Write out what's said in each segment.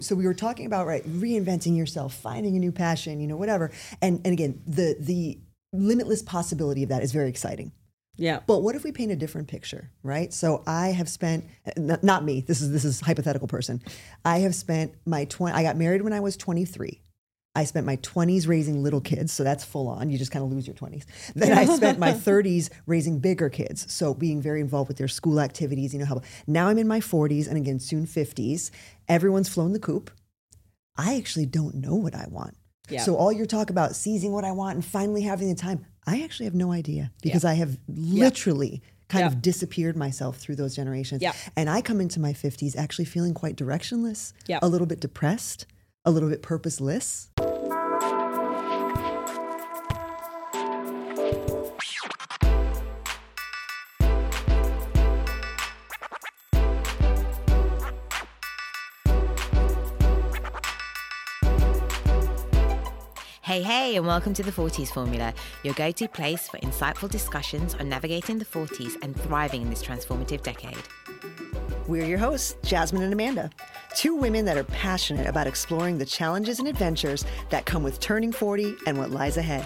So we were talking about, right, reinventing yourself, finding a new passion, whatever. And again, the limitless possibility of that is very exciting. Yeah. But what if we paint a different picture, right? So I have spent, not me, this is hypothetical person. I have spent I got married when I was 23. I spent my 20s raising little kids, so that's full on. You just kind of lose your 20s. Then I spent my 30s raising bigger kids, so being very involved with their school activities. Now I'm in my 40s and again soon 50s. Everyone's flown the coop. I actually don't know what I want. Yeah. So all your talk about seizing what I want and finally having the time, I actually have no idea because I have literally kind of disappeared myself through those generations. Yeah. And I come into my 50s actually feeling quite directionless, Yeah. a little bit depressed, a little bit purposeless. Hey, and welcome to the 40s Formula, your go-to place for insightful discussions on navigating the 40s and thriving in this transformative decade. We're your hosts, Jasmine and Amanda, two women that are passionate about exploring the challenges and adventures that come with turning 40 and what lies ahead.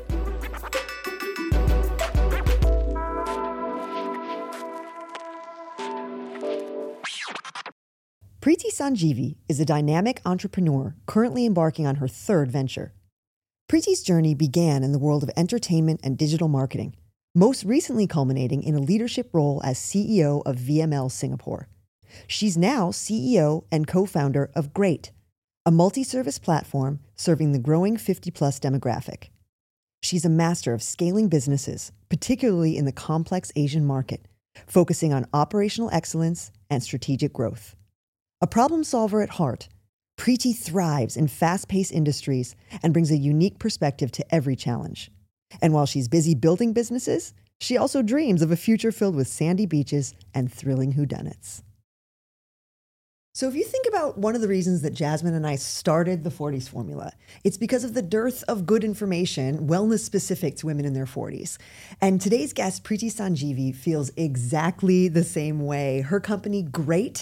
Preeti Sanjeevi is a dynamic entrepreneur currently embarking on her third venture. Preeti's journey began in the world of entertainment and digital marketing, most recently culminating in a leadership role as CEO of VML Singapore. She's now CEO and co-founder of Great, a multi-service platform serving the growing 50-plus demographic. She's a master of scaling businesses, particularly in the complex Asian market, focusing on operational excellence and strategic growth. A problem solver at heart, Preeti thrives in fast-paced industries and brings a unique perspective to every challenge. And while she's busy building businesses, she also dreams of a future filled with sandy beaches and thrilling whodunits. So if you think about one of the reasons that Jasmine and I started the 40s Formula, it's because of the dearth of good information, wellness specific to women in their 40s. And today's guest, Preeti Sanjeevi, feels exactly the same way. Her company, Great,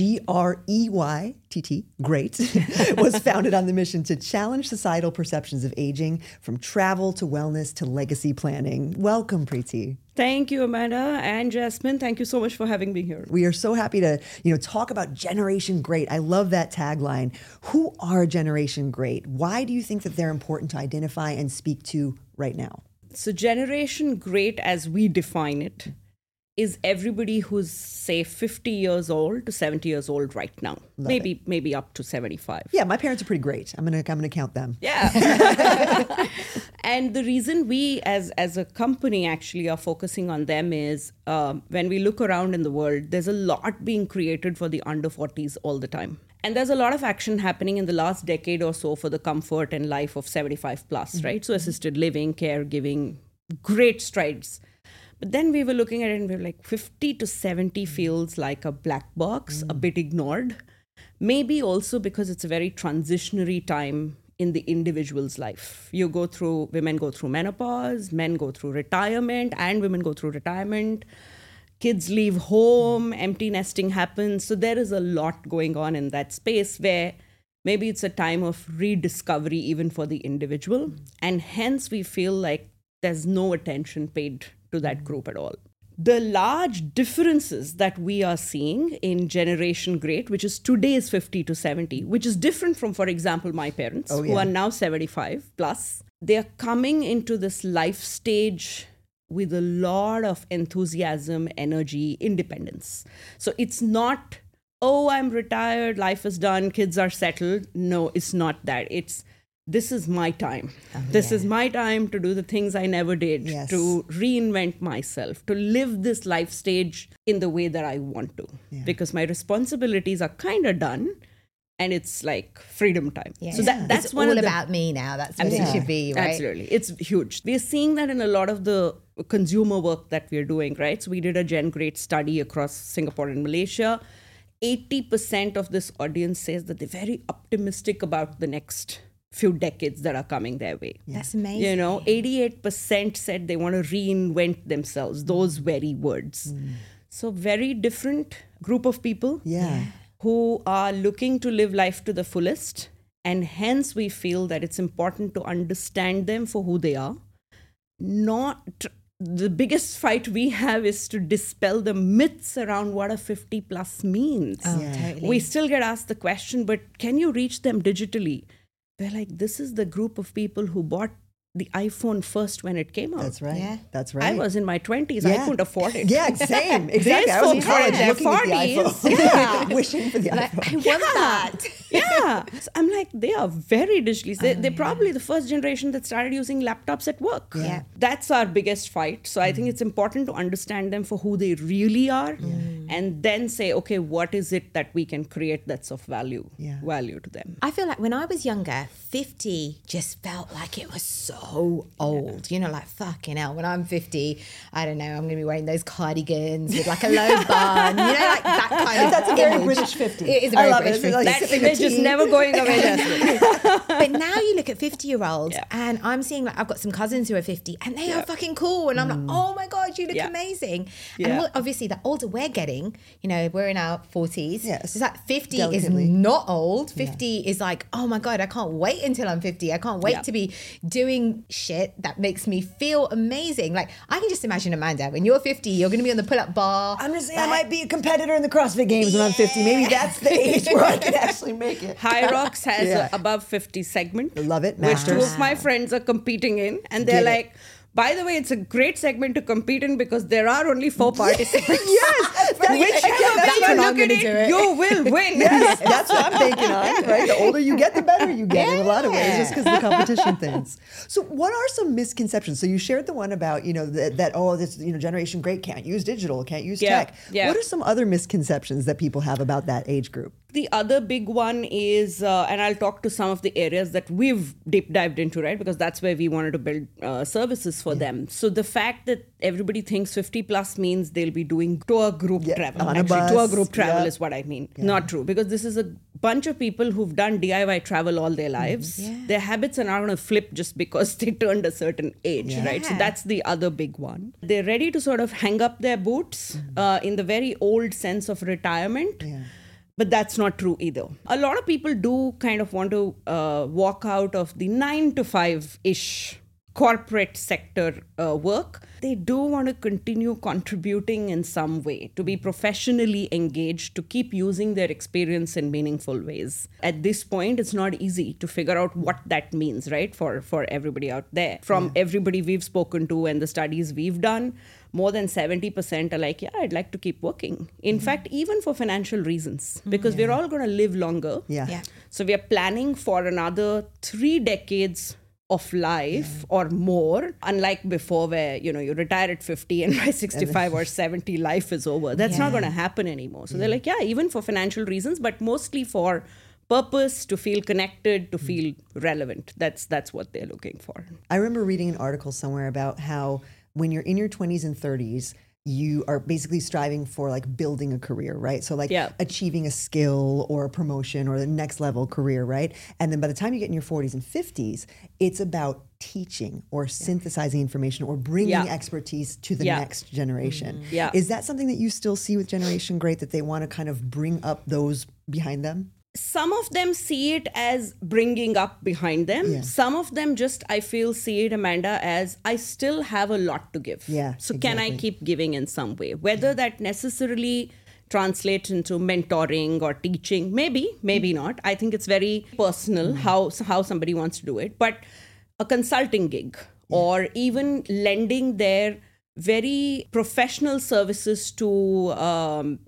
Greytt, Great, was founded on the mission to challenge societal perceptions of aging, from travel to wellness to legacy planning. Welcome, Preeti. Thank you, Amanda and Jasmine. Thank you so much for having me here. We are so happy to, talk about Generation Great. I love that tagline. Who are Generation Great? Why do you think that they're important to identify and speak to right now? So Generation Great, as we define it, is everybody who's, say, 50 years old to 70 years old right now. Maybe up to 75. Yeah, my parents are pretty great. I'm gonna count them. Yeah. And the reason we as a company actually are focusing on them is when we look around in the world, there's a lot being created for the under 40s all the time. And there's a lot of action happening in the last decade or so for the comfort and life of 75 plus, right? So assisted living, caregiving, great strides. But then we were looking at it and we were like, 50 to 70 feels like a black box, a bit ignored. Maybe also because it's a very transitionary time in the individual's life. Women go through menopause, men go through retirement, and women go through retirement. Kids leave home, empty nesting happens. So there is a lot going on in that space where maybe it's a time of rediscovery even for the individual. And hence we feel like there's no attention paid to that group at all. The large differences that we are seeing in Generation Great, which is today's 50 to 70, which is different from, for example, my parents, who are now 75 plus, they're coming into this life stage with a lot of enthusiasm, energy, independence. So it's not, oh, I'm retired, life is done, kids are settled. No, it's not that. This is my time. This is my time to do the things I never did, to reinvent myself, to live this life stage in the way that I want to. Yeah. Because my responsibilities are kind of done and it's like freedom time. Yeah. So that's it's one all of about me now. That's what it should be, right? Absolutely. It's huge. We're seeing that in a lot of the consumer work that we're doing, right? So we did a Gen Great study across Singapore and Malaysia. 80% of this audience says that they're very optimistic about the next few decades that are coming their way. That's amazing. 88% said they want to reinvent themselves, those very words. So very different group of people. Yeah. who are looking to live life to the fullest. And hence we feel that it's important to understand them for who they are. Not the biggest fight we have is to dispel the myths around what a 50 plus means. Totally. We still get asked the question, but can you reach them digitally? We're like, this is the group of people who bought the iPhone first when it came out. That's right. Yeah. That's right. I was in my 20s. I couldn't afford it. Yeah, same. Exactly. I was in folks are in college their looking at the 40s. iPhone. Wishing for the iPhone. I want that. Yeah. So I'm like, they are very digitally. They're probably the first generation that started using laptops at work. Yeah. That's our biggest fight. So I think it's important to understand them for who they really are and then say, okay, what is it that we can create that's of value to them? I feel like when I was younger, 50 just felt like it was so old. You know, like fucking hell. When I'm 50, I don't know, I'm going to be wearing those cardigans with like a low bun. You know, like that kind of. That's a very image. British 50. It is a very I love British it. 50. That image is never going away, Jasmine. But now you look at 50-year-olds and I'm seeing like I've got some cousins who are 50 and they are fucking cool. And I'm like, oh my God, you look amazing. And obviously the older we're getting, you know, we're in our 40s. Yes. It's like 50 Delicately. is not old. 50 is like, oh my God, I can't wait until I'm 50. I can't wait to be doing shit that makes me feel amazing. Like I can just imagine Amanda, when you're 50, you're going to be on the pull-up bar. I'm just saying I might be a competitor in the CrossFit Games when I'm 50. Maybe that's the age where I can actually make it. High Rocks has a above 50 segment. I love it. Which two Masters. of my friends are competing in. And they're Get it. like, by the way, it's a great segment to compete in because there are only 4 participants. Yes, Whichever way That's you when I'm look at gonna do it. you will win. Yes, that's what I'm thinking on, right? The older you get, the better you get in a lot of ways, just because the competition things. So what are some misconceptions? So you shared the one about, you know, that this, you know, generation great can't use digital, can't use tech. Yeah. What are some other misconceptions that people have about that age group? The other big one is, and I'll talk to some of the areas that we've deep dived into, right? Because that's where we wanted to build services for them. So the fact that everybody thinks 50 plus means they'll be doing tour group travel. on a Actually, bus. tour group travel is what I mean. Not true, because this is a bunch of people who've done DIY travel all their lives. Their habits are not going to flip just because they turned a certain age, right? So that's the other big one. They're ready to sort of hang up their boots in the very old sense of retirement. But that's not true either. A lot of people do kind of want to walk out of the 9 to 5-ish corporate sector work. They do want to continue contributing in some way, to be professionally engaged, to keep using their experience in meaningful ways. At this point, it's not easy to figure out what that means, right, for everybody out there. From everybody we've spoken to and the studies we've done, more than 70% are like, yeah, I'd like to keep working. In fact, even for financial reasons, because we're all going to live longer. So we are planning for another 3 decades of life or more, unlike before where, you know, you retire at 50 and by 65 or 70, life is over. That's not going to happen anymore. So they're like, yeah, even for financial reasons, but mostly for purpose, to feel connected, to feel relevant. That's what they're looking for. I remember reading an article somewhere about how when you're in your 20s and 30s, you are basically striving for like building a career, right? So like achieving a skill or a promotion or the next level career, right? And then by the time you get in your 40s and 50s, it's about teaching or synthesizing information or bringing expertise to the next generation. Is that something that you still see with Generation Great, that they want to kind of bring up those behind them? Some of them see it as bringing up behind them. Some of them just, I feel, see it, Amanda, as I still have a lot to give. So can I keep giving in some way? Whether that necessarily translates into mentoring or teaching, maybe not. I think it's very personal how somebody wants to do it. But a consulting gig or even lending their very professional services to,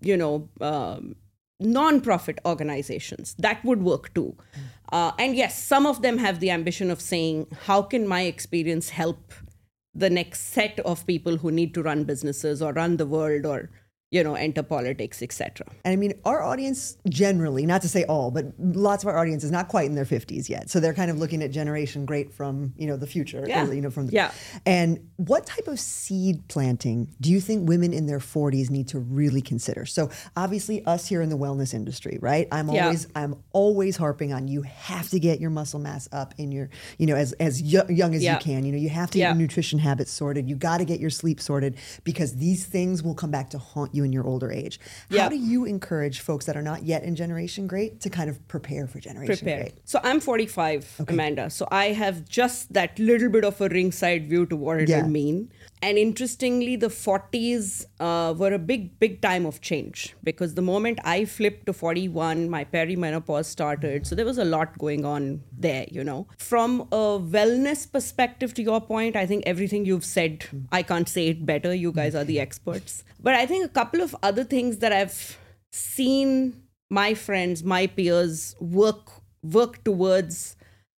non-profit organizations, that would work too. And yes, some of them have the ambition of saying, how can my experience help the next set of people who need to run businesses or run the world or, you know, enter politics, etc. And I mean, our audience generally, not to say all, but lots of our audience is not quite in their 50s yet. So they're kind of looking at Generation Great from, you know, the future. Or, you know, from the, And what type of seed planting do you think women in their 40s need to really consider? So obviously us here in the wellness industry, right? I'm always harping on, you have to get your muscle mass up in your, you know, as young as you can. You know, you have to get your nutrition habits sorted. You got to get your sleep sorted, because these things will come back to haunt you you in your older age. Yeah. How do you encourage folks that are not yet in Generation Great to kind of prepare for Generation Great? So I'm 45, Amanda. So I have just that little bit of a ringside view to what it will mean. And interestingly, the 40s were a big time of change, because the moment I flipped to 41, my perimenopause started. So there was a lot going on there, you know. From a wellness perspective, to your point, I think everything you've said, I can't say it better. You guys are the experts. But I think a couple of other things that I've seen my friends, my peers work towards,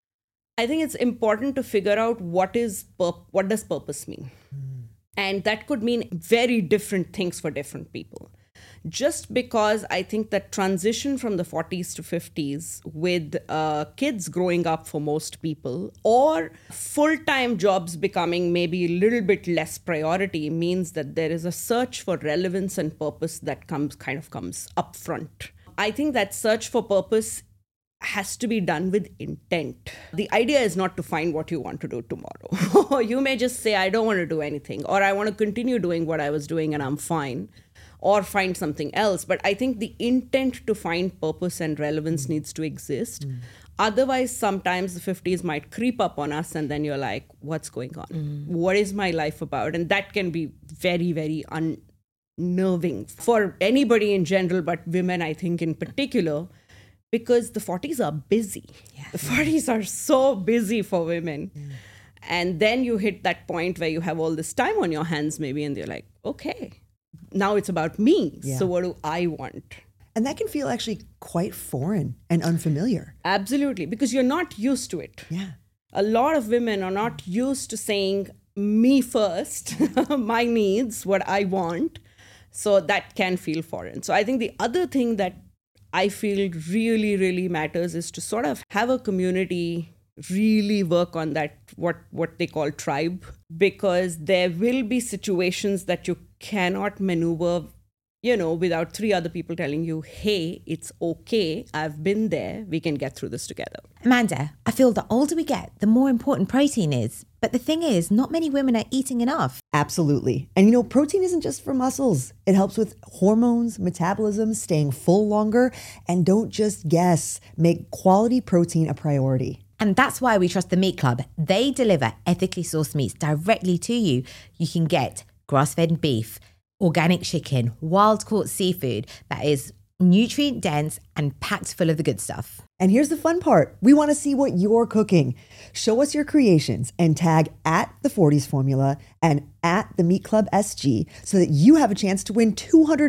I think it's important to figure out what does purpose mean. And that could mean very different things for different people. Just because I think that transition from the 40s to 50s with kids growing up for most people, or full-time jobs becoming maybe a little bit less priority, means that there is a search for relevance and purpose that comes up front. I think that search for purpose has to be done with intent. The idea is not to find what you want to do tomorrow. You may just say, I don't want to do anything, or I want to continue doing what I was doing and I'm fine, or find something else. But I think the intent to find purpose and relevance needs to exist. Otherwise, sometimes the 50s might creep up on us and then you're like, what's going on? What is my life about? And that can be very, very unnerving for anybody in general, but women, I think in particular, because the 40s are busy. Yeah. The 40s are so busy for women. And then you hit that point where you have all this time on your hands maybe, and you're like, okay, now it's about me. Yeah. So what do I want? And that can feel actually quite foreign and unfamiliar. Absolutely, because you're not used to it. Yeah. A lot of women are not used to saying, me first, my needs, what I want. So that can feel foreign. So I think the other thing that I feel really, really matters is to sort of have a community really work on that, what they call tribe, because there will be situations that you cannot maneuver, you know, without 3 other people telling you, hey, it's okay, I've been there, we can get through this together. Amanda, I feel the older we get, the more important protein is. But the thing is, not many women are eating enough. Absolutely. And you know, protein isn't just for muscles. It helps with hormones, metabolism, staying full longer, and don't just guess, make quality protein a priority. And that's why we trust the Meat Club. They deliver ethically sourced meats directly to you. You can get grass-fed beef, organic chicken, wild-caught seafood that is nutrient dense and packed full of the good stuff. And here's the fun part. We want to see what you're cooking. Show us your creations and tag at the 40s Formula and at the Meat Club SG so that you have a chance to win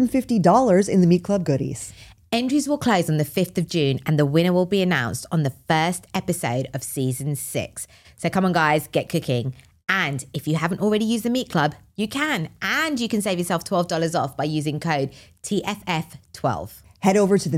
$250 in the Meat Club goodies. Entries will close on the 5th of June and the winner will be announced on the first episode of season 6. So come on guys, get cooking. And if you haven't already used the Meat Club, you can. And you can save yourself $12 off by using code TFF12. Head over to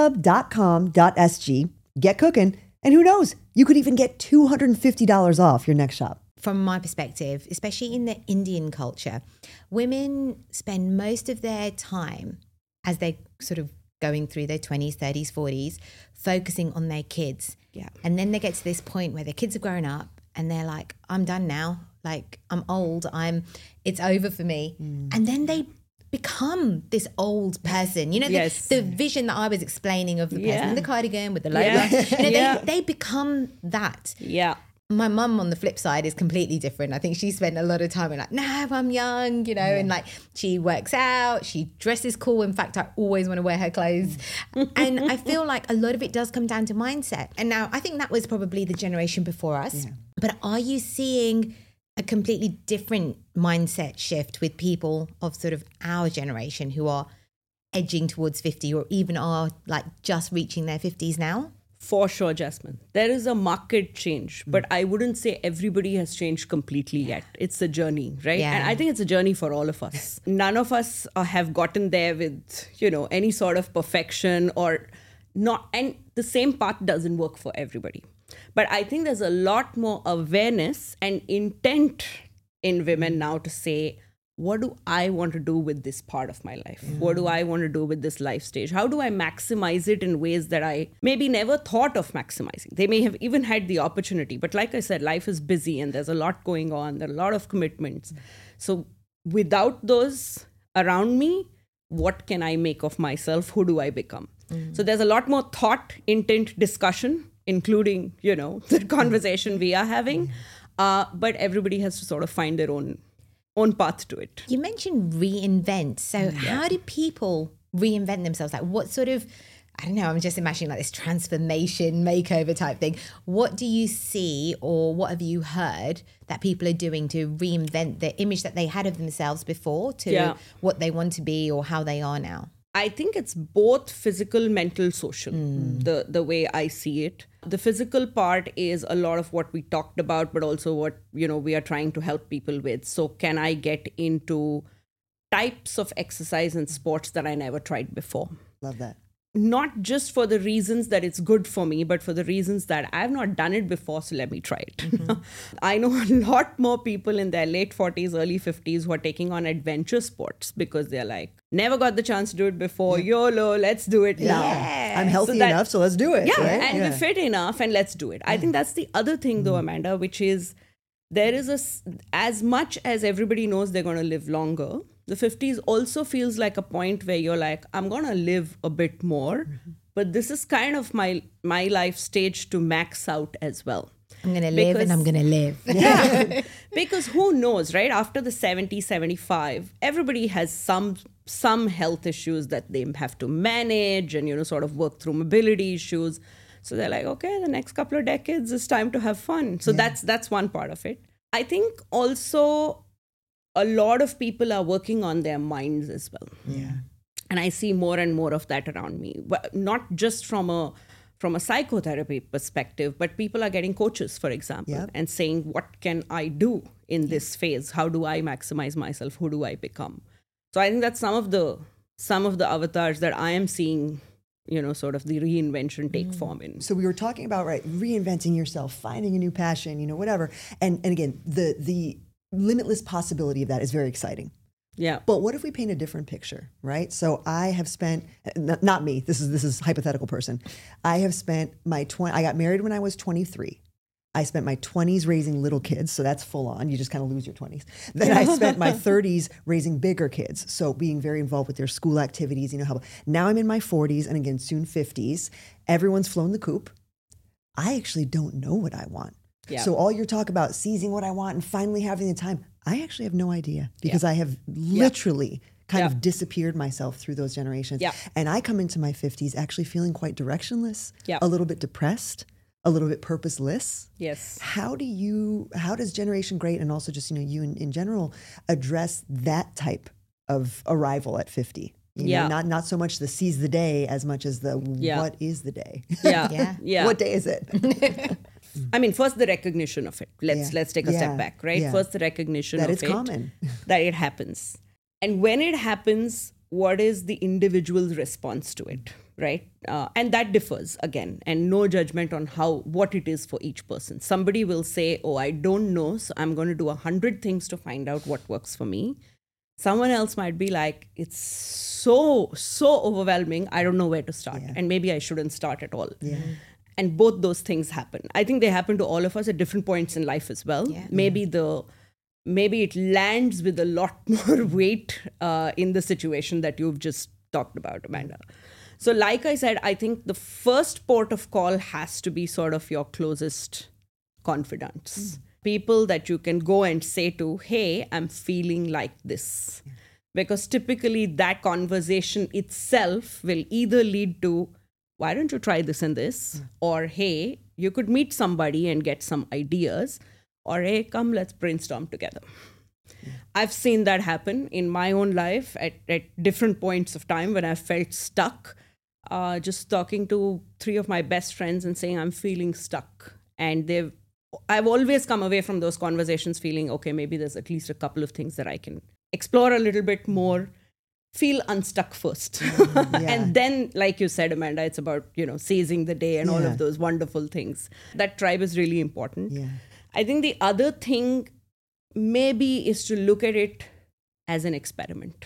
themeatclub.com.sg, get cooking, and who knows, you could even get $250 off your next shop. From my perspective, especially in the Indian culture, women spend most of their time as they're sort of going through their 20s, 30s, 40s, focusing on their kids. Yeah. And then they get to this point where their kids have grown up and they're like, I'm done now. Like, I'm old. It's over for me. And then they become this old person, you know, the vision that I was explaining of the person in the cardigan with the logo, you know, they become that. Yeah. My mum on the flip side is completely different. I think she spent a lot of time like, no, I'm young, you know, and like she works out, she dresses cool. In fact, I always want to wear her clothes. And I feel like a lot of it does come down to mindset. And now I think that was probably the generation before us. Yeah. But are you seeing a completely different mindset shift with people of sort of our generation who are edging towards 50 or even are like just reaching their 50s now? For sure, Jasmine. There is a market change, but I wouldn't say everybody has changed completely yet. It's a journey, right? Yeah. And I think it's a journey for all of us. None of us have gotten there with, you know, any sort of perfection or not. And the same path doesn't work for everybody. But I think there's a lot more awareness and intent in women now to say, what do I want to do with this part of my life? What do I want to do with this life stage? How do I maximize it in ways that I maybe never thought of maximizing? They may have even had the opportunity. But like I said, life is busy and there's a lot going on. There are a lot of commitments. So without those around me, what can I make of myself? Who do I become? So there's a lot more thought, intent, discussion, including, the conversation we are having. But everybody has to sort of find their own path to it. You mentioned reinvent. So how do people reinvent themselves? Like what sort of, I don't know, I'm just imagining like this transformation makeover type thing. What do you see or what have you heard that people are doing to reinvent the image that they had of themselves before to what they want to be or how they are now? I think it's both physical, mental, social, the way I see it. The physical part is a lot of what we talked about, but also what, we are trying to help people with. So can I get into types of exercise and sports that I never tried before? Love that. Not just for the reasons that it's good for me, but for the reasons that I've not done it before, so let me try it. I know a lot more people in their late 40s, early 50s who are taking on adventure sports because they're like, never got the chance to do it before, YOLO, let's do it now. I'm healthy enough, so let's do it. Yeah, right? and we're fit enough, and let's do it. I think that's the other thing though, Amanda, which is there is as much as everybody knows they're going to live longer, the 50s also feels like a point where you're like, I'm going to live a bit more, but this is kind of my life stage to max out as well. I'm going to live and I'm going to live. Yeah, because who knows, right? After the 70, 75, everybody has some health issues that they have to manage and, sort of work through mobility issues. So they're like, okay, the next couple of decades is time to have fun. So that's one part of it. I think also a lot of people are working on their minds as well. Yeah. And I see more and more of that around me. Not just from a psychotherapy perspective, but people are getting coaches, for example, and saying, what can I do in this phase? How do I maximize myself? Who do I become? So I think that's some of the avatars that I am seeing, sort of the reinvention take form in. So we were talking about, reinventing yourself, finding a new passion, whatever. And again, the limitless possibility of that is very exciting. Yeah. But what if we paint a different picture, right? So I have spent, not me, this is hypothetical person. I have spent I got married when I was 23. I spent my 20s raising little kids, so that's full on. You just kind of lose your 20s. Then I spent my 30s raising bigger kids, so being very involved with their school activities. Now I'm in my 40s and again soon 50s. Everyone's flown the coop. I actually don't know what I want. Yeah. So all your talk about seizing what I want and finally having the time, I actually have no idea because I have literally kind of disappeared myself through those generations. Yeah. And I come into my 50s actually feeling quite directionless, a little bit depressed, a little bit purposeless. Yes. How does Generation Great and also just, you in general address that type of arrival at 50? Not so much the seize the day as much as the what is the day? Yeah. What day is it? I mean, first the recognition of it. Let's take a step back, right? Yeah. First the recognition that of it's it. Common. That it happens. And when it happens, what is the individual's response to it, right? And that differs again, and no judgment on what it is for each person. Somebody will say, oh, I don't know, so I'm going to do 100 things to find out what works for me. Someone else might be like, it's so overwhelming, I don't know where to start. And maybe I shouldn't start at all. Yeah. And both those things happen. I think they happen to all of us at different points in life as well. Yeah. Maybe it lands with a lot more weight in the situation that you've just talked about, Amanda. So like I said, I think the first port of call has to be sort of your closest confidants. People that you can go and say to, hey, I'm feeling like this. Yeah. Because typically that conversation itself will either lead to, why don't you try this and this? Or, hey, you could meet somebody and get some ideas. Or, hey, come, let's brainstorm together. I've seen that happen in my own life at different points of time when I felt stuck. Just talking to 3 of my best friends and saying, I'm feeling stuck. And I've always come away from those conversations feeling, okay, maybe there's at least a couple of things that I can explore a little bit more. Feel unstuck first. And then, like you said, Amanda, it's about, seizing the day and all of those wonderful things. That tribe is really important. Yeah. I think the other thing maybe is to look at it as an experiment.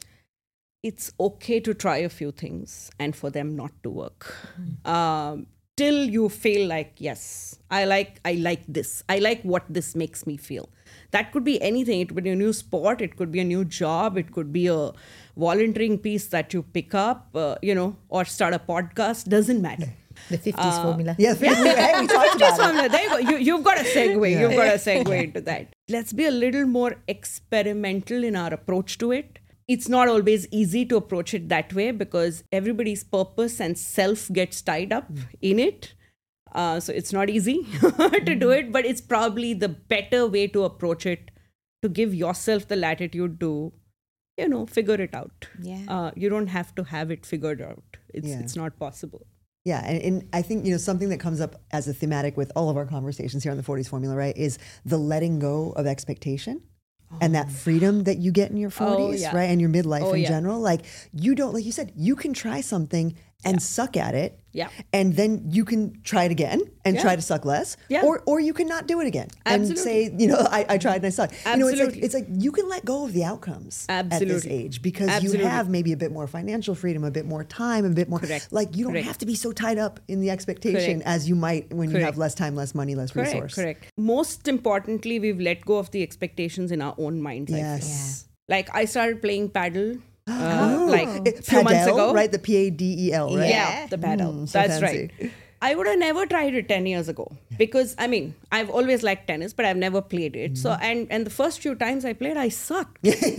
It's okay to try a few things and for them not to work. till you feel like, yes, I like this. I like what this makes me feel. That could be anything. It could be a new sport. It could be a new job. It could be a volunteering piece that you pick up, or start a podcast. Doesn't matter. The 50s formula. Yes, we talked about it. There you go. You've got a segue. You've got a segue into that. Let's be a little more experimental in our approach to it. It's not always easy to approach it that way because everybody's purpose and self gets tied up in it. So it's not easy to do it, but it's probably the better way to approach it, to give yourself the latitude to, figure it out. Yeah. You don't have to have it figured out. It's not possible. Yeah, and I think, something that comes up as a thematic with all of our conversations here on the 40s Formula, right, is the letting go of expectation. And that freedom that you get in your 40s, right, and your midlife in general. Like, you don't, like you said, you can try something and suck at it. Yeah. And then you can try it again and try to suck less. Yeah. Or you can not do it again. Absolutely. And say, I tried and I sucked. Absolutely. It's like you can let go of the outcomes at this Absolutely. age because Absolutely. you have maybe a bit more financial freedom, a bit more time, a bit more. Correct. Like, you don't Correct. have to be so tied up in the expectation as you might when you have less time, less money, less resource. Correct. Most importantly, we've let go of the expectations in our own minds. I feel. Yes. Like, I started playing paddle like a few Padel, months ago. right? The PADEL, right? Yeah, the paddle. so That's fancy. right. I would have never tried it 10 years ago because, I've always liked tennis, but I've never played it. So, and the first few times I played, I sucked.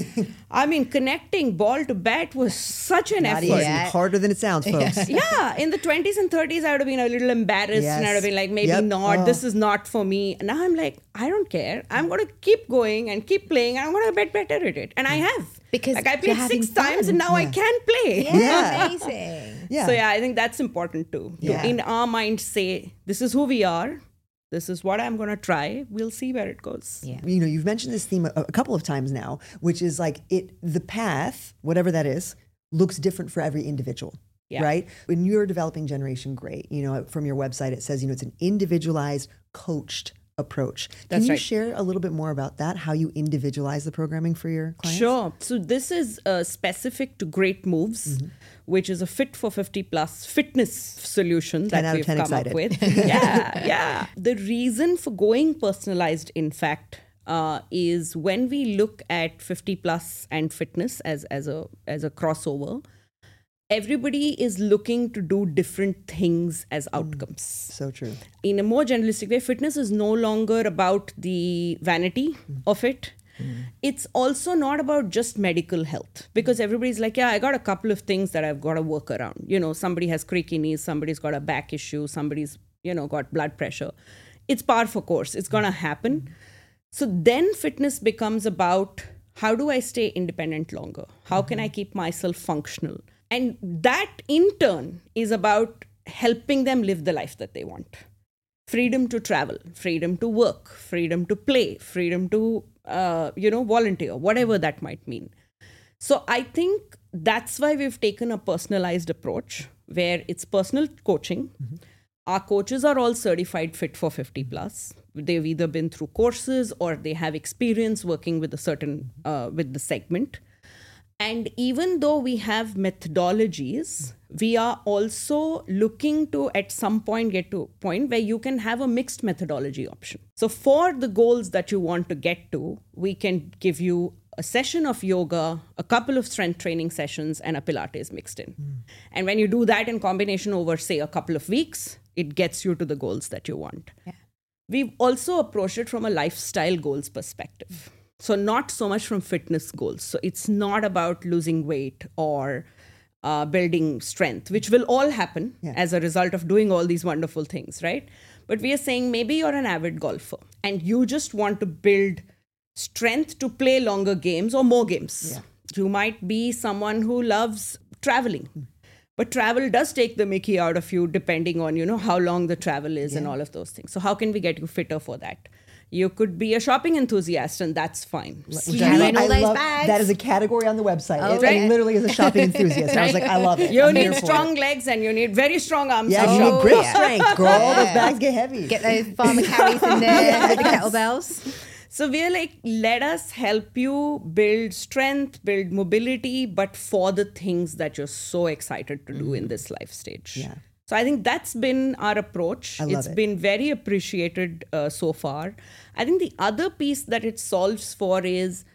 Connecting ball to bat was such an Not effort. easy. Harder than it sounds, folks. Yeah, in the 20s and 30s, I would have been a little embarrassed and I would have been like, maybe Yep. not, this is not for me. Now I'm like, I don't care. I'm going to keep going and keep playing and I'm going to get better at it. And I have. Because like I you're played having 6 times fun. and now I can play. Yeah, amazing. Yeah. So yeah, I think that's important too. Yeah. To in our mind say, this is who we are. This is what I'm going to try. We'll see where it goes. Yeah. You've mentioned this theme a couple of times now, which is like the path, whatever that is, looks different for every individual. Yeah. Right? When you're developing Generation Great, from your website, it says, it's an individualized, coached approach. Can you right. share a little bit more about that, how you individualize the programming for your clients? Sure. So this is specific to Great Moves, which is a fit for 50 plus fitness solution 10 that out of we've 10 come excited. up with. Yeah. The reason for going personalized, in fact, is when we look at 50 plus and fitness as a crossover, everybody is looking to do different things as outcomes. So true. In a more generalistic way, fitness is no longer about the vanity of it. It's also not about just medical health because everybody's like, I got a couple of things that I've got to work around. Somebody has creaky knees, somebody's got a back issue, somebody's, got blood pressure. It's par for course. It's going to happen. So then fitness becomes about how do I stay independent longer? How can I keep myself functional? And that in turn is about helping them live the life that they want. Freedom to travel, freedom to work, freedom to play, freedom to, volunteer, whatever that might mean. So I think that's why we've taken a personalized approach where it's personal coaching. Our coaches are all certified fit for 50 plus. They've either been through courses or they have experience working with a certain, with the segment. And even though we have methodologies, we are also looking to at some point get to a point where you can have a mixed methodology option. So for the goals that you want to get to, we can give you a session of yoga, a couple of strength training sessions, and a Pilates mixed in. And when you do that in combination over, say, a couple of weeks, it gets you to the goals that you want. Yeah. We've also approached it from a lifestyle goals perspective. So not so much from fitness goals. So it's not about losing weight or building strength, which will all happen as a result of doing all these wonderful things, right? But we are saying maybe you're an avid golfer and you just want to build strength to play longer games or more games. Yeah. You might be someone who loves traveling. But travel does take the mickey out of you depending on, how long the travel is and all of those things. So how can we get you fitter for that? You could be a shopping enthusiast and that's fine. Carrying all those bags. That is a category on the website. right. It literally is a shopping enthusiast. I was like, I love it. You I'm need here for strong it. legs and you need very strong arms. Yeah, you need grip strength, girl. Those bags get heavy. Get those farmer carries in there with the kettlebells. So we're like, let us help you build strength, build mobility, but for the things that you're so excited to do in this life stage. Yeah. So I think that's been our approach. I love It's it. been very appreciated so far. I think the other piece that it solves for is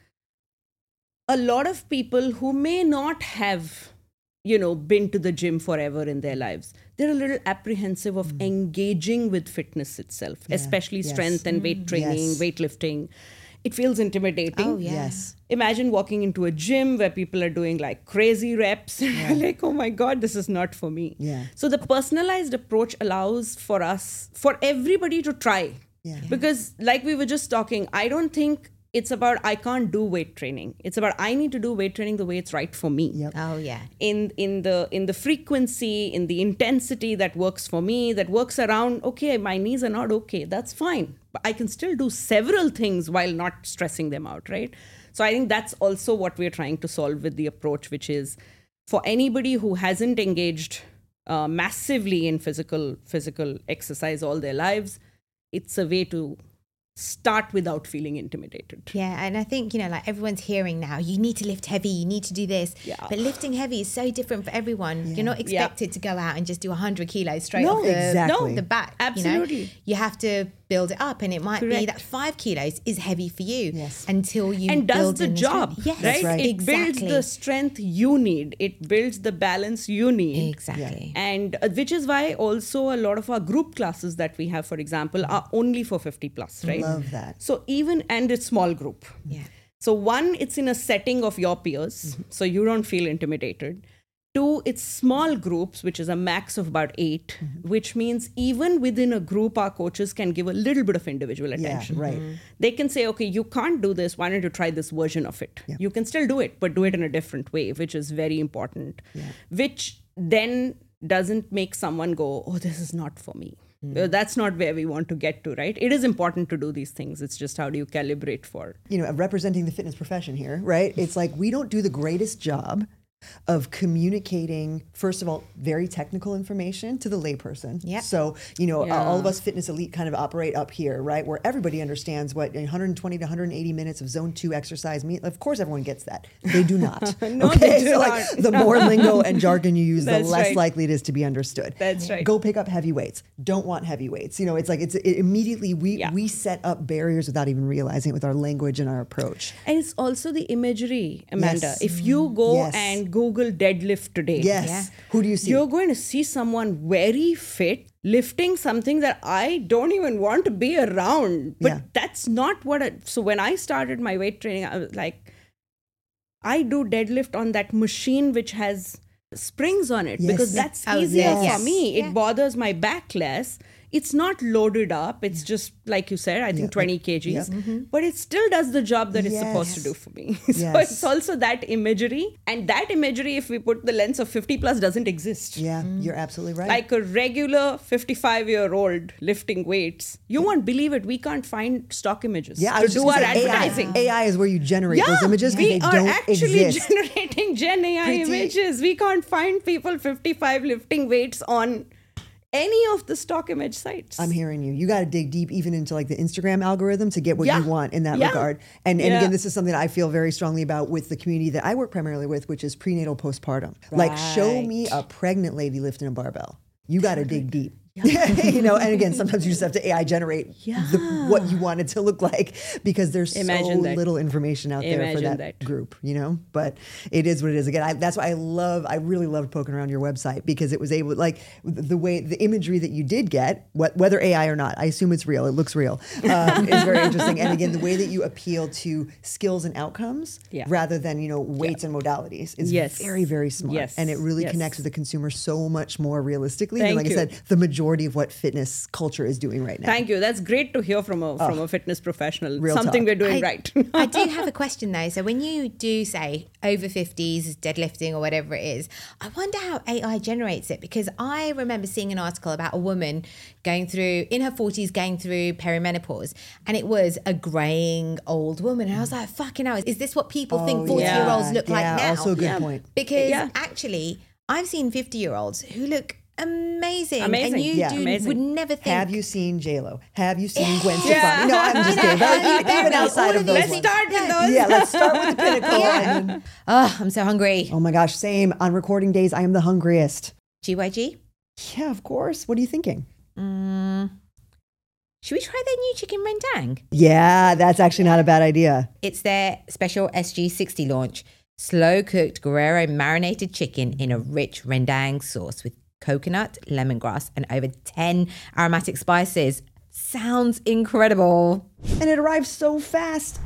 a lot of people who may not have, been to the gym forever in their lives. They're a little apprehensive of engaging with fitness itself, especially strength and weight training, weightlifting. It feels intimidating. Oh, yeah. Yes. Imagine walking into a gym where people are doing like crazy reps. You're like, oh my God, this is not for me. Yeah. So the personalized approach allows for everybody to try. Yeah. Because like we were just talking, I don't think it's about I can't do weight training. It's about I need to do weight training the way it's right for me. Yep. Oh, yeah. In the frequency, in the intensity that works for me, that works around, okay, my knees are not okay. That's fine. But I can still do several things while not stressing them out, right? So I think that's also what we're trying to solve with the approach, which is for anybody who hasn't engaged massively in physical exercise all their lives, it's a way to start without feeling intimidated. Yeah, and I think, like everyone's hearing now, you need to lift heavy, you need to do this. Yeah. But lifting heavy is so different for everyone. You're not expected to go out and just do 100 kilos straight No, off exactly. the back. Absolutely. You have to build it up, and it might be Correct. that 5 kilos is heavy for you Yes. until you And does build the in job, strength. Yes, right? right. It builds the strength you need. It builds the balance you need. Exactly. And which is why also a lot of our group classes that we have, for example, are only for 50 plus, right? Love that. So and it's small group. Yeah. So one, it's in a setting of your peers, so you don't feel intimidated. 2, it's small groups, which is a max of about 8, which means even within a group, our coaches can give a little bit of individual attention. Yeah, right. They can say, okay, you can't do this. Why don't you try this version of it? Yeah. You can still do it, but do it in a different way, which is very important. Which then doesn't make someone go, oh, this is not for me. That's not where we want to get to, right? It is important to do these things. It's just how do you calibrate for? Representing the fitness profession here, right? It's like we don't do the greatest job of communicating, first of all, very technical information to the layperson. Yep. So, all of us fitness elite kind of operate up here, right? Where everybody understands what 120 to 180 minutes of zone 2 exercise mean. Of course, everyone gets that. They do not. No, okay? they do So like not. the more lingo and jargon you use, the That's less right. likely it is to be understood. That's right. Go pick up heavy weights. Don't want heavy weights. It immediately we set up barriers without even realizing it with our language and our approach. And it's also the imagery, Amanda. Yes. If you go Yes. and Google deadlift today, Yes. Yeah. Who do you see? you're going to see someone very fit lifting something that I don't even want to be around. But Yeah. that's not so when I started my weight training, I was like, I do deadlift on that machine which has springs on it Yes. because that's Oh, easier yes. for me. It Yeah. bothers my back less. It's not loaded up. It's just, like you said, I think 20 kgs. But it still does the job that it's supposed to Yes. do for me. So Yes. it's also that imagery. And that imagery, if we put the lens of 50 plus, doesn't exist. Yeah, you're absolutely right. Like a regular 55-year-old lifting weights, you won't believe it. We can't find stock images I to was just do our gonna say, advertising. AI is where you generate those images because we they are don't actually exist. generating Gen AI Preeti. images. We can't find people 55 lifting weights on any of the stock image sites. I'm hearing you. You got to dig deep even into like the Instagram algorithm to get what Yeah. you want in that Yeah. regard. And Yeah. again, this is something that I feel very strongly about with the community that I work primarily with, which is prenatal postpartum. Like show me a pregnant lady lifting a barbell. You got to dig deep. And again, sometimes you just have to AI generate what you want it to look like because there's Imagine so that. little information out there for Imagine that that. group, But it is what it is. Again, that's why I really loved poking around your website because it was able, like the imagery that you did get, whether AI or not, I assume it's real. It looks real. Is very interesting. And again, the way that you appeal to skills and outcomes rather than weights and modalities is very, very smart. Yes. And it really Yes. connects with the consumer so much more realistically than, Thank like I you. said, the majority of what fitness culture is doing right now. Thank you. That's great to hear from a fitness professional. Real Something talk. we're doing right. I do have a question though. So when you do say over 50s deadlifting or whatever it is, I wonder how AI generates it because I remember seeing an article about a woman going through in her 40s going through perimenopause and it was a graying old woman and I was like, fucking hell, is this what people think 40-year-olds look like now? Also a good point. Because actually I've seen 50-year-olds who look amazing. Amazing. And you Yeah. Amazing. would never think. Have you seen J-Lo? Have you seen Gwen Yeah. Stefani? No, I'm just kidding. But even outside of those Let's ones. start with those. Yeah, let's start with the pinnacle. and then- Oh, I'm so hungry. oh my gosh, same. On recording days, I am the hungriest. GYG? Yeah, of course. What are you thinking? Should we try their new chicken rendang? Yeah, that's actually not a bad idea. It's their special SG60 launch. Slow cooked Guerrero marinated chicken in a rich rendang sauce with coconut, lemongrass, and over 10 aromatic spices. Sounds incredible. And it arrives so fast.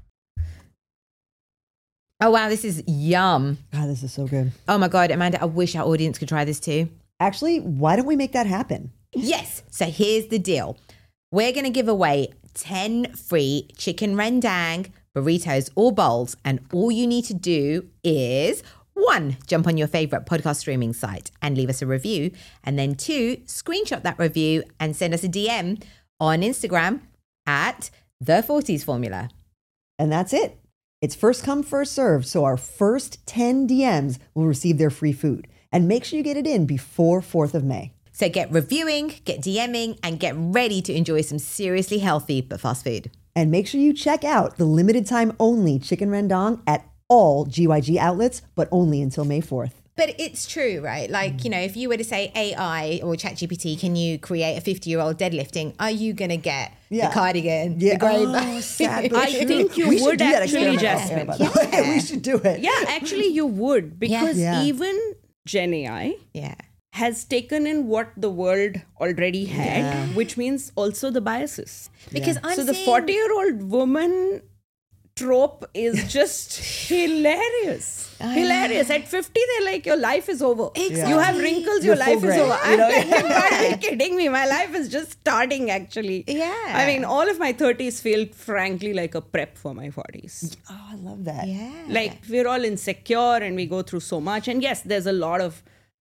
Oh, wow, this is yum. God, this is so good. Oh my God, Amanda, I wish our audience could try this too. Actually, why don't we make that happen? Yes. So here's the deal. We're going to give away 10 free chicken rendang burritos or bowls. And all you need to do is 1, jump on your favorite podcast streaming site and leave us a review. And then 2, screenshot that review and send us a DM on Instagram at The 40s Formula. And that's it. It's first come, first served. So our first 10 DMs will receive their free food. And make sure you get it in before 4th of May. So get reviewing, get DMing, and get ready to enjoy some seriously healthy but fast food. And make sure you check out the limited time only chicken rendang at all GYG outlets, but only until May 4th. But it's true, right? Like, you know, if you were to say AI or ChatGPT, can you create a 50-year-old deadlifting? Are you going to get the cardigan? Yeah. The grey Oh, sad, but I true. think you We should would do that actually, experiment off air, Jasmine. by the way. We should do it. Yeah, actually you would, because Yeah. even Gen AI Yeah. has taken in what the world already had, which means also the biases. Because I'm So the seeing- 40-year-old woman trope is just hilarious. Hilarious. At 50, they're like, your life is over. Exactly. You have wrinkles, You're your full life is gray, over. you I'm know? like, you can't be kidding me. My life is just starting, actually. Yeah. I mean, all of my 30s feel, frankly, like a prep for my 40s. Oh, I love that. Yeah. Like, we're all insecure and we go through so much. And yes, there's a lot of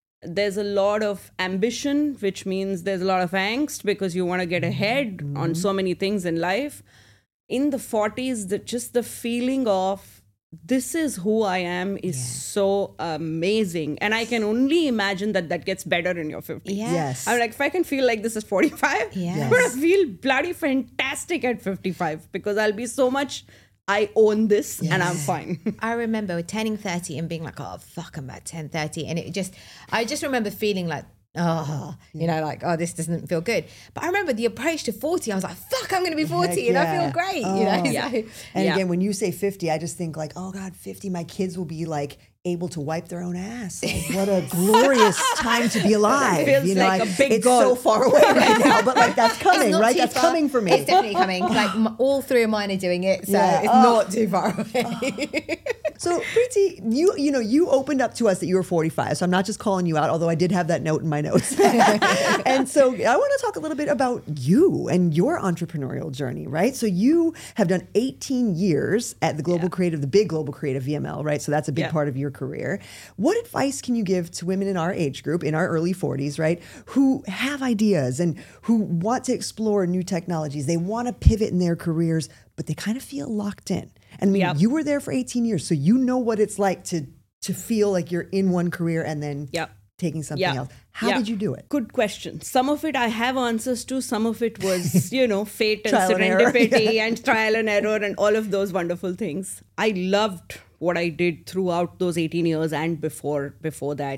ambition, which means there's a lot of angst because you want to get ahead on so many things in life. In the 40s, just the feeling of this is who I am is so amazing. And I can only imagine that gets better in your 50s. Yeah. Yes. I'm like, if I can feel like this is 45, Yes. I'm going to feel bloody fantastic at 55 because I'll be so much, I own this and I'm fine. I remember turning 30 and being like, oh, fuck, I'm about 10:30. And I just remember feeling like, oh, you know, like, oh, this doesn't feel good. But I remember the approach to 40, I was like, fuck, I'm going to be 40 Heck and I yeah. feel great, you know? Yeah. So, And Yeah. again, when you say 50, I just think like, oh God, 50, my kids will be like able to wipe their own ass. Like, what a glorious time to be alive. Feels you know, like a big it's goal. so far away right now, but like that's it's coming, not right? too That's far. coming for me. It's definitely coming. Like all 3 of mine are doing it, so Yeah. it's Oh. not too far away. So Preeti, you opened up to us that you were 45. So I'm not just calling you out, although I did have that note in my notes. And so I want to talk a little bit about you and your entrepreneurial journey, right? So you have done 18 years at the big global creative VML, right? So that's a big Yeah. part of your career. What advice can you give to women in our age group, in our early 40s, right, who have ideas and who want to explore new technologies? They want to pivot in their careers, but they kind of feel locked in. And I mean, Yep. you were there for 18 years, so you know what it's like to feel like you're in one career and then Yep. taking something Yeah. else. How Yeah. did you do it? Good question. Some of it I have answers to. Some of it was, fate and Trial and error. serendipity and trial and error and all of those wonderful things. I loved what I did throughout those 18 years and before that.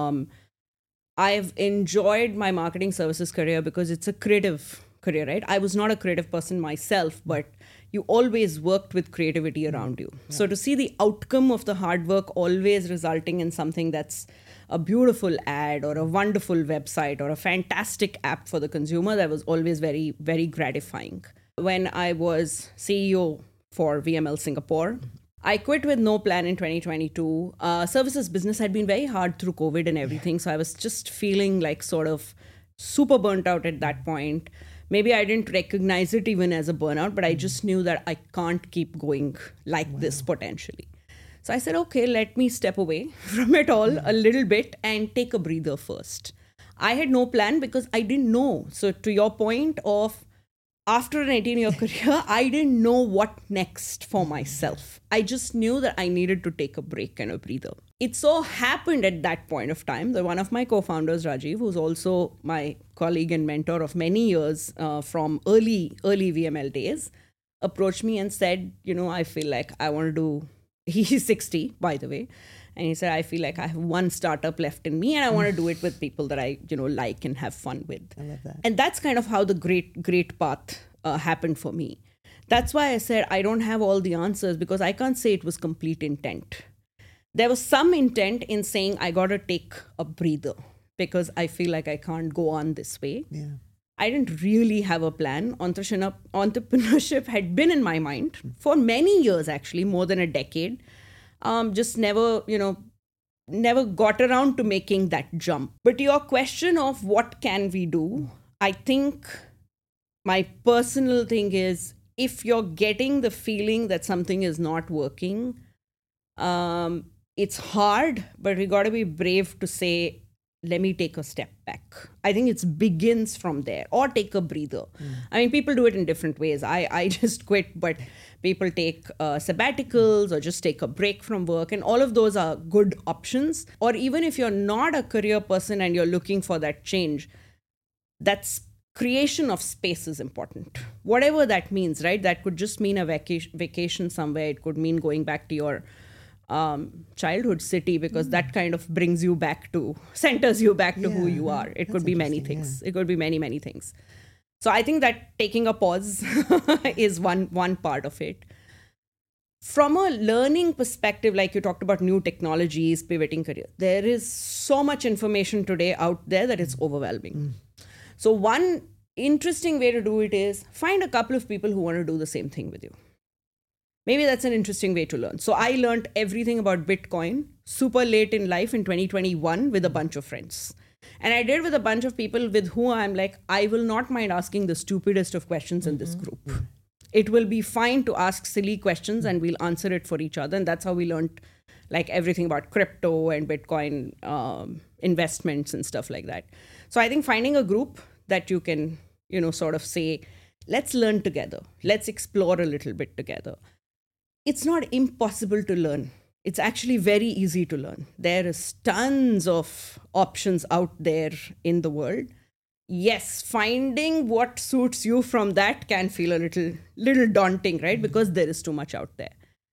I've enjoyed my marketing services career because it's a creative career, right? I was not a creative person myself, but you always worked with creativity around you. So to see the outcome of the hard work always resulting in something that's a beautiful ad or a wonderful website or a fantastic app for the consumer, that was always very, very gratifying. When I was CEO for VML Singapore, I quit with no plan in 2022. Services business had been very hard through COVID and everything. So I was just feeling like sort of super burnt out at that point. Maybe I didn't recognize it even as a burnout, but I just knew that I can't keep going like this potentially. So I said, okay, let me step away from it all a little bit and take a breather first. I had no plan because I didn't know. So to your point of after an 18-year career, I didn't know what next for myself. I just knew that I needed to take a break and a breather. It so happened at that point of time that one of my co-founders, Rajiv, who's also my colleague and mentor of many years from early VML days, approached me and said, I feel like I want to do, he's 60, by the way. And he said, I feel like I have one startup left in me and I want to do it with people that I, like and have fun with. I love that. And that's kind of how the great path happened for me. That's why I said I don't have all the answers, because I can't say it was complete intent. There was some intent in saying I got to take a breather because I feel like I can't go on this way. Yeah. I didn't really have a plan. Entrepreneurship had been in my mind for many years, actually, more than a decade. Just never got around to making that jump. But your question of what can we do, I think my personal thing is, if you're getting the feeling that something is not working, it's hard, but we got to be brave to say, let me take a step back. I think it begins from there, or take a breather. I mean, people do it in different ways. I just quit, but people take sabbaticals or just take a break from work. And all of those are good options. Or even if you're not a career person and you're looking for that change, that's creation of space is important. Whatever that means, right? That could just mean a vacation somewhere. It could mean going back to your childhood city, because that kind of centers you back to who you are. It could be many things. It could be many, many things. So I think that taking a pause is one part of it. From a learning perspective, like you talked about new technologies, pivoting career, there is so much information today out there that it's overwhelming. So one interesting way to do it is find a couple of people who want to do the same thing with you. Maybe that's an interesting way to learn. So I learned everything about Bitcoin super late in life in 2021 with a bunch of friends. And I did with a bunch of people with who I'm like, I will not mind asking the stupidest of questions in this group. It will be fine to ask silly questions and we'll answer it for each other. And that's how we learned like everything about crypto and Bitcoin investments and stuff like that. So I think finding a group that you can, sort of say, let's learn together. Let's explore a little bit together. It's not impossible to learn. It's actually very easy to learn. There is tons of options out there in the world. Yes, finding what suits you from that can feel a little daunting, right? Because there is too much out there.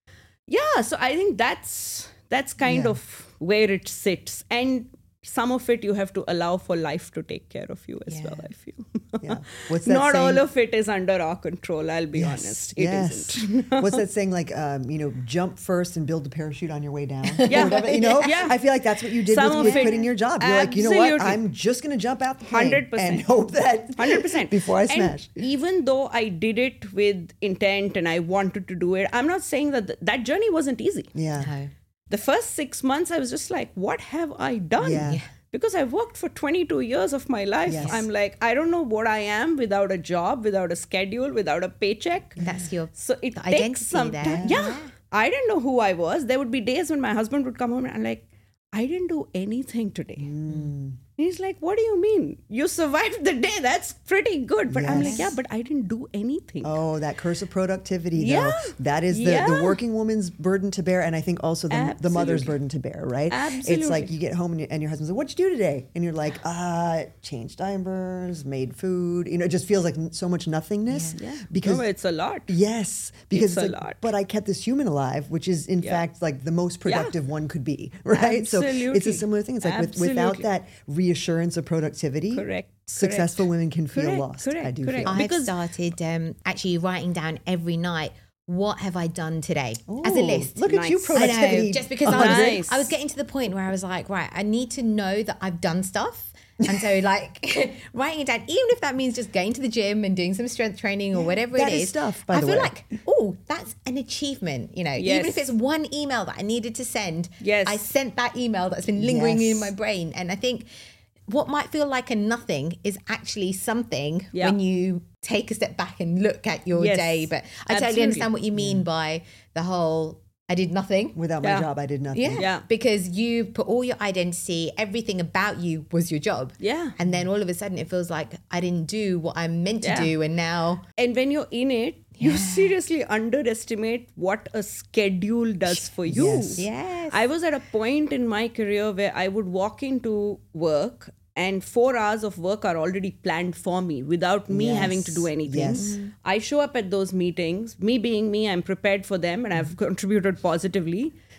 Yeah, so I think that's kind of where it sits. And some of it you have to allow for life to take care of you as well, I feel. Yeah. What's that Not saying? all of it is under our control, I'll be honest. It isn't. What's that saying? Like, jump first and build the parachute on your way down. Yeah. Or whatever, Yeah. I feel like that's what you did Some with of it- quitting your job. You're like, you know what? Absolutely. I'm just going to jump out the plane 100%. and hope that 100%. before I smash. And even though I did it with intent and I wanted to do it, I'm not saying that journey wasn't easy. Yeah. No. The first 6 months, I was just like, what have I done? Yeah. Because I've worked for 22 years of my life. Yes. I'm like, I don't know what I am without a job, without a schedule, without a paycheck. That's your So it the takes identity some there. time. Yeah. I didn't know who I was. There would be days when my husband would come home and I'm like, I didn't do anything today. He's like, what do you mean? You survived the day. That's pretty good. But I'm like, yeah, but I didn't do anything. Oh, that curse of productivity, though. Yeah. That is the working woman's burden to bear, and I think also the mother's Absolutely. burden to bear, right? Absolutely. It's like you get home and your husband's like, what'd you do today? And you're like, changed diapers, made food. It just feels like so much nothingness. Yeah. Because No, it's a lot. yes, because It's a like, lot. but I kept this human alive, which is in fact like the most productive one could be, right? So it's Absolutely. a similar thing. It's like without Absolutely. that reassurance of productivity, successful women can feel lost. I do feel. I've Because- started actually writing down every night, what have I done today as a Ooh, list. Look at you, Nice. productivity. I know, just because Nice. I was getting to the point where I was like, right, I need to know that I've done stuff. And so like writing it down, even if that means just going to the gym and doing some strength training or whatever that it is is. stuff, by I the feel way. like, oh, that's an achievement, even Yes. if it's one email that I needed to send, Yes. I sent that email that's been lingering Yes. in my brain. And I think what might feel like a nothing is actually something Yeah. when you take a step back and look at your Yes. day. But I totally Absolutely. understand what you mean by the whole, I did nothing. Without my Yeah. job, I did nothing. Yeah. Yeah. Because you put all your identity, everything about you was your job. Yeah. And then all of a sudden it feels like I didn't do what I'm meant to Yeah. do. And now, And when you're in it, you seriously underestimate what a schedule does for you. Yes. yes. I was at a point in my career where I would walk into work and 4 hours of work are already planned for me without me having to do anything. Yes. I show up at those meetings, me being me, I'm prepared for them and I've contributed positively.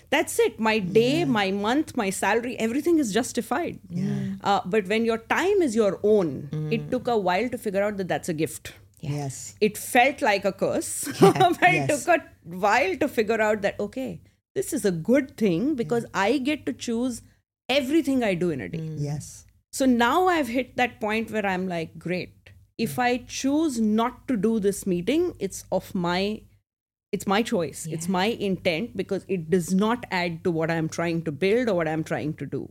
That's it. My day, my month, my salary, everything is justified. But when your time is your own, it took a while to figure out that that's a gift. Yes. It felt like a curse, but Yes. it took a while to figure out that, okay, this is a good thing because I get to choose everything I do in a day. Yes. So now I've hit that point where I'm like, great. If I choose not to do this meeting, it's my choice. It's my intent because it does not add to what I'm trying to build or what I'm trying to do.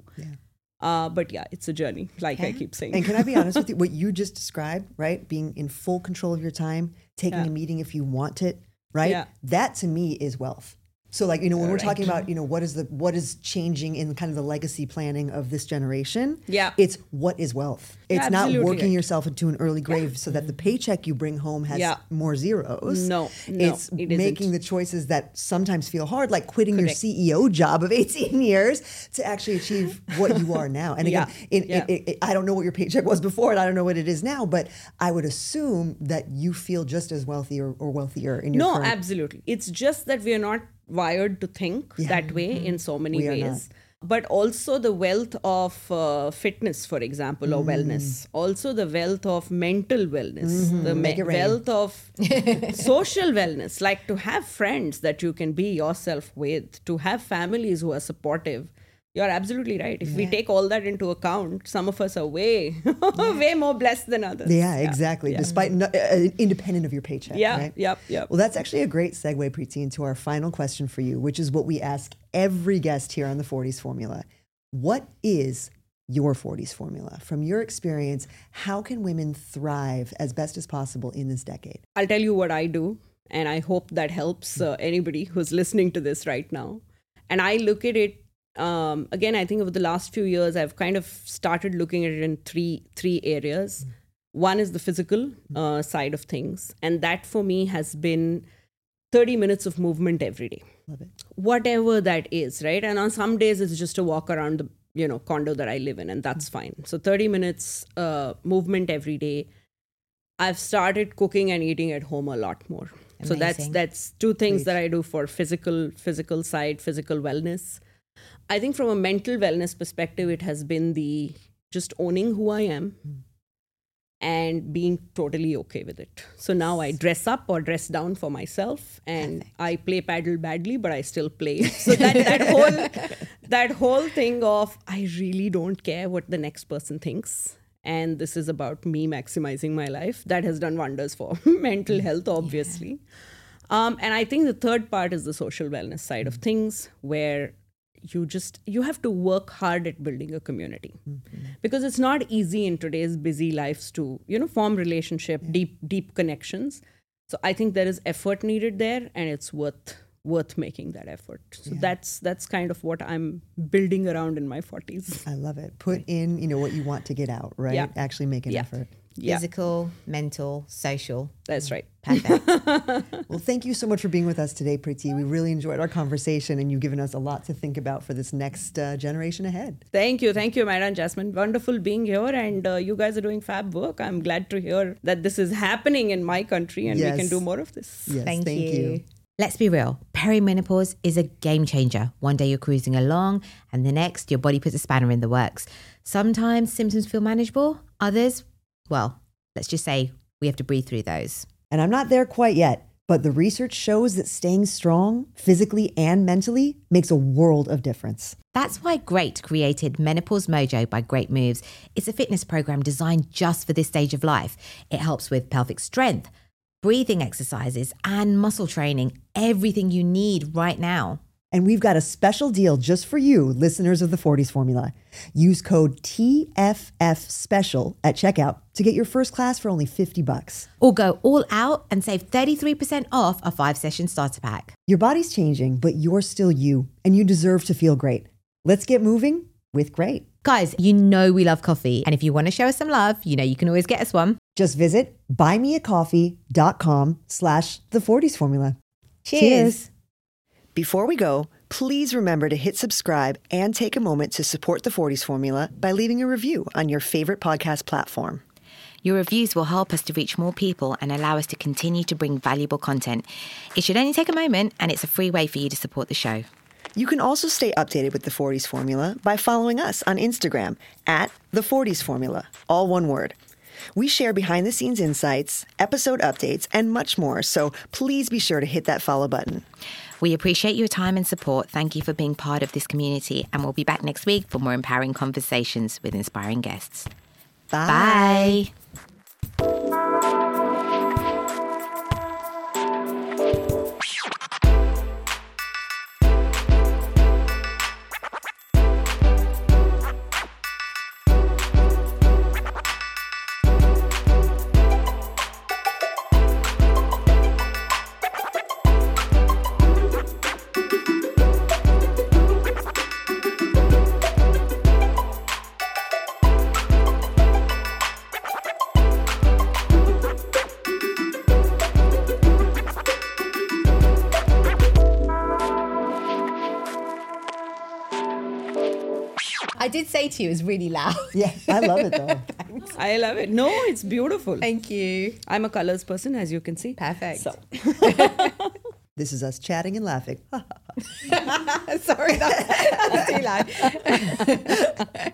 But yeah, it's a journey, like I keep saying. And can I be honest with you? What you just described, right? Being in full control of your time, taking a meeting if you want it, right? Yeah. That to me is wealth. So like, when we're talking about, what is changing in kind of the legacy planning of this generation, it's what is wealth. It's not working yourself into an early grave so that the paycheck you bring home has more zeros. No, it's it making isn't. the choices that sometimes feel hard, like quitting your CEO job of 18 years to actually achieve what you are now. And again, I don't know what your paycheck was before and I don't know what it is now, but I would assume that you feel just as wealthy or wealthier in your current... Absolutely. It's just that we are not wired to think that way in so many ways. But also the wealth of fitness, for example, or wellness. Also the wealth of mental wellness, the wealth of social wellness, like to have friends that you can be yourself with, to have families who are supportive. You're absolutely right. If we take all that into account, some of us are way more blessed than others. Yeah, exactly. Despite independent of your paycheck. Right? Yep. Well, that's actually a great segue, Preeti, into our final question for you, which is what we ask every guest here on the 40s Formula. What is your 40s formula? From your experience, how can women thrive as best as possible in this decade? I'll tell you what I do, and I hope that helps anybody who's listening to this right now. And I look at it, again, I think over the last few years, I've kind of started looking at it in three areas. One is the physical side of things. And that for me has been 30 minutes of movement every day. Love it. Whatever that is, right? And on some days, it's just a walk around the condo that I live in, and that's fine. So 30 minutes movement every day. I've started cooking and eating at home a lot more. Amazing. So that's two things that I do for physical side, physical wellness. I think from a mental wellness perspective, it has been the just owning who I am and being totally okay with it. So now I dress up or dress down for myself, and I play paddle badly, but I still play. So that whole thing of I really don't care what the next person thinks. And this is about me maximizing my life. That has done wonders for mental health, obviously. And I think the third part is the social wellness side of things, where you have to work hard at building a community, because it's not easy in today's busy lives to, form relationship, deep connections. So I think there is effort needed there, and it's worth making that effort. So that's kind of what I'm building around in my 40s. I love it. Put in, what you want to get out, right? Yeah. Actually make an effort. Yeah. Physical, mental, social. That's right. Perfect. Well, thank you so much for being with us today, Preeti. We really enjoyed our conversation, and you've given us a lot to think about for this next generation ahead. Thank you, Amanda and Jasmine. Wonderful being here, and you guys are doing fab work. I'm glad to hear that this is happening in my country, and we can do more of this. Yes, Thank thank you. Let's be real. Perimenopause is a game changer. One day you're cruising along, and the next your body puts a spanner in the works. Sometimes symptoms feel manageable. Others, well, let's just say we have to breathe through those. And I'm not there quite yet, but the research shows that staying strong physically and mentally makes a world of difference. That's why Great created Menopause Mojo by Great Moves. It's a fitness program designed just for this stage of life. It helps with pelvic strength, breathing exercises, and muscle training, everything you need right now. And we've got a special deal just for you, listeners of the 40s Formula. Use code TFFSPECIAL at checkout to get your first class for only $50. Or go all out and save 33% off a 5-session starter pack. Your body's changing, but you're still you, and you deserve to feel great. Let's get moving with Great. Guys, we love coffee. And if you want to show us some love, you can always get us one. Just visit buymeacoffee.com/the40s Formula. Cheers. Before we go, please remember to hit subscribe and take a moment to support the 40s Formula by leaving a review on your favorite podcast platform. Your reviews will help us to reach more people and allow us to continue to bring valuable content. It should only take a moment, and it's a free way for you to support the show. You can also stay updated with the 40s Formula by following us on Instagram at The 40s Formula, all one word. We share behind-the-scenes insights, episode updates, and much more, so please be sure to hit that follow button. We appreciate your time and support. Thank you for being part of this community, and we'll be back next week for more empowering conversations with inspiring guests. Bye. Bye. I did say to you, it was really loud. Yeah, I love it though. I love it. No, it's beautiful. Thank you. I'm a colors person, as you can see. Perfect. So. This is us chatting and laughing. Sorry, that's too loud.